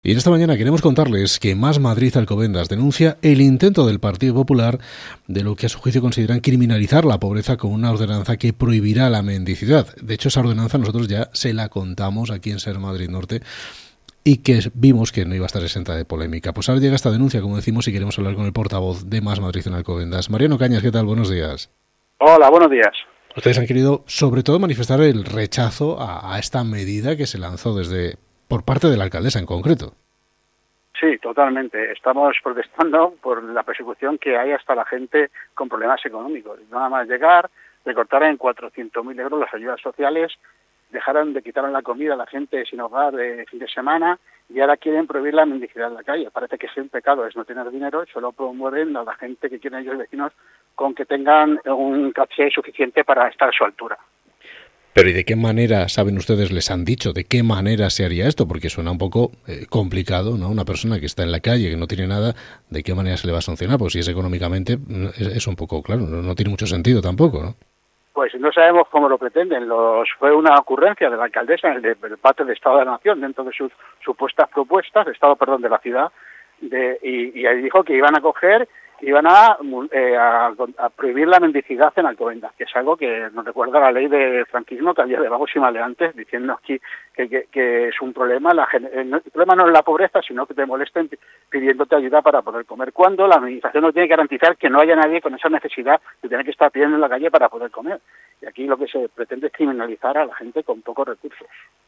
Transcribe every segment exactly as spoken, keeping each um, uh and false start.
Y en esta mañana queremos contarles que Más Madrid Alcobendas denuncia el intento del Partido Popular de lo que a su juicio consideran criminalizar la pobreza con una ordenanza que prohibirá la mendicidad. De hecho, esa ordenanza nosotros ya se la contamos aquí en Ser Madrid Norte y que vimos que no iba a estar exenta de polémica. Pues ahora llega esta denuncia, como decimos, y queremos hablar con el portavoz de Más Madrid en Alcobendas. Mariano Cañas, ¿qué tal? Buenos días. Hola, buenos días. Ustedes han querido, sobre todo, manifestar el rechazo a, a esta medida que se lanzó desde por parte de la alcaldesa en concreto. Sí, totalmente. Estamos protestando por la persecución que hay hasta la gente con problemas económicos. Nada más llegar, recortar en cuatrocientos mil euros las ayudas sociales, dejaron de quitar la comida a la gente sin hogar de fin de semana y ahora quieren prohibir la mendicidad en la calle. Parece que es un pecado, es no tener dinero, solo promueven a la gente que quieren ellos vecinos con que tengan un caché suficiente para estar a su altura. Pero ¿y de qué manera, saben ustedes, les han dicho, de qué manera se haría esto? Porque suena un poco eh, complicado, ¿no? Una persona que está en la calle, que no tiene nada, ¿de qué manera se le va a sancionar? Pues si es económicamente, es, es un poco, claro, no, no tiene mucho sentido tampoco, ¿no? Pues no sabemos cómo lo pretenden. Los, fue una ocurrencia de la alcaldesa en el debate de Estado de la Nación, dentro de sus supuestas propuestas, Estado, perdón, de la ciudad, de, y, y ahí dijo que iban a coger, iban a, eh, a, a prohibir la mendicidad en Alcobendas, que es algo que nos recuerda a la ley de franquismo que había de vagos y maleantes, diciendo aquí que, que, que es un problema. La, el problema no es la pobreza, sino que te molesten pidiéndote ayuda para poder comer, cuando la administración no tiene que garantizar que no haya nadie con esa necesidad de tener que estar pidiendo en la calle para poder comer. Y aquí lo que se pretende es criminalizar a la gente con pocos recursos.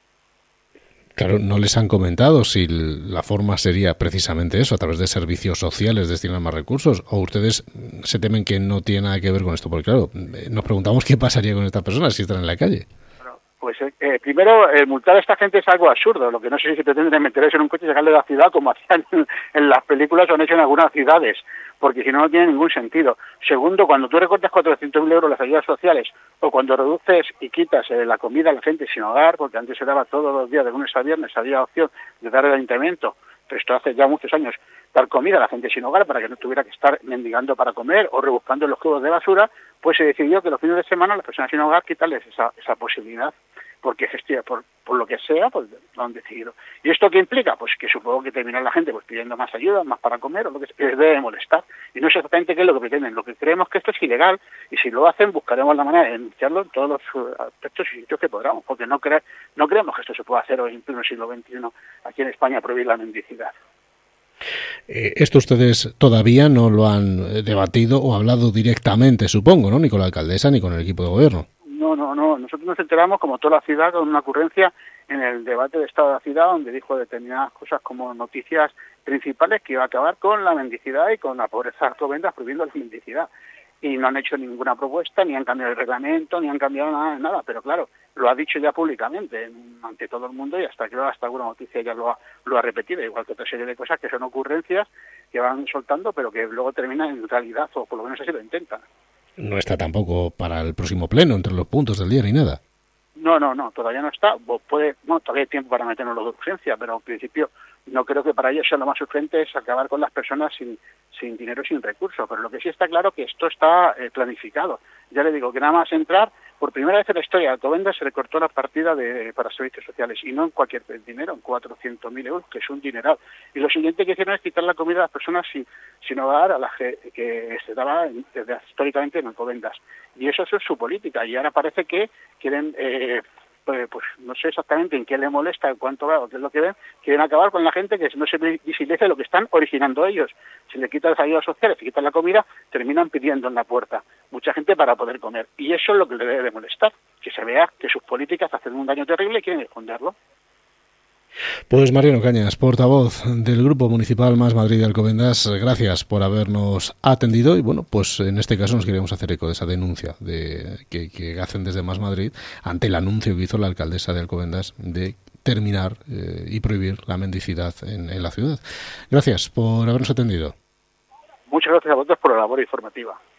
Claro, no les han comentado si la forma sería precisamente eso, a través de servicios sociales destinar más recursos, o ustedes se temen que no tiene nada que ver con esto, porque claro, nos preguntamos qué pasaría con estas personas si están en la calle. Bueno, pues eh, primero, eh, multar a esta gente es algo absurdo, lo que no sé si pretenden meterse en un coche y sacarle de la ciudad como hacían en, en las películas o han hecho en algunas ciudades, porque si no, no tiene ningún sentido. Segundo, cuando tú recortas cuatrocientos mil euros las ayudas sociales, o cuando reduces y quitas eh, la comida a la gente sin hogar, porque antes se daba todos los días, de lunes a viernes, había opción de dar al ayuntamiento, pero esto hace ya muchos años, dar comida a la gente sin hogar para que no tuviera que estar mendigando para comer o rebuscando en los cubos de basura, pues se decidió que los fines de semana a las personas sin hogar quitarles esa, esa posibilidad, porque gestiona, por, por lo que sea, pues lo han decidido. ¿Y esto qué implica? Pues que supongo que termina la gente pues pidiendo más ayuda, más para comer, o lo que les debe molestar. Y no sé exactamente qué es lo que pretenden. Lo que creemos que esto es ilegal, y si lo hacen, buscaremos la manera de denunciarlo en todos los aspectos y sitios que podamos, porque no, cre no creemos que esto se pueda hacer hoy en pleno siglo veintiuno aquí en España, prohibir la mendicidad. Eh, esto ustedes todavía no lo han debatido o hablado directamente, supongo, ¿no? Ni con la alcaldesa ni con el equipo de gobierno. No, no, no. Nosotros nos enteramos, como toda la ciudad, con una ocurrencia en el debate de Estado de la ciudad, donde dijo determinadas cosas como noticias principales que iba a acabar con la mendicidad y con la pobreza alcobendas, prohibiendo la mendicidad. Y no han hecho ninguna propuesta, ni han cambiado el reglamento, ni han cambiado nada, nada. Pero claro, lo ha dicho ya públicamente, ante todo el mundo, y hasta creo hasta alguna noticia ya lo ha, lo ha repetido, igual que otra serie de cosas que son ocurrencias que van soltando, pero que luego terminan en realidad, o por lo menos así lo intentan. No está tampoco para el próximo pleno entre los puntos del día ni nada. No, no, no, todavía no está. Puede, bueno, todavía hay tiempo para meternos de urgencia, pero en principio no creo que para ellos sea lo más urgente es acabar con las personas sin, sin dinero, sin recursos. Pero lo que sí está claro que esto está eh, planificado. Ya le digo que nada más entrar, por primera vez en la historia de Alcobendas se recortó la partida de, para servicios sociales, y no en cualquier dinero, en cuatrocientos mil euros, que es un dineral. Y lo siguiente que hicieron es quitar la comida a las personas sin, sin hogar, a las que, que se daba desde históricamente en Alcobendas. Y eso, eso es su política, y ahora parece que quieren, eh, pues, pues no sé exactamente en qué le molesta, en cuánto va o qué es lo que ven, quieren acabar con la gente que no se visibilice lo que están originando ellos. Si le quitan las ayudas sociales, si quitan la comida, terminan pidiendo en la puerta mucha gente para poder comer. Y eso es lo que le debe de molestar, que se vea que sus políticas hacen un daño terrible y quieren esconderlo. Pues Mariano Cañas, portavoz del Grupo Municipal Más Madrid de Alcobendas, gracias por habernos atendido y bueno, pues en este caso nos queríamos hacer eco de esa denuncia de que, que hacen desde Más Madrid ante el anuncio que hizo la alcaldesa de Alcobendas de terminar eh, y prohibir la mendicidad en, en la ciudad. Gracias por habernos atendido. Muchas gracias a vosotros por la labor informativa.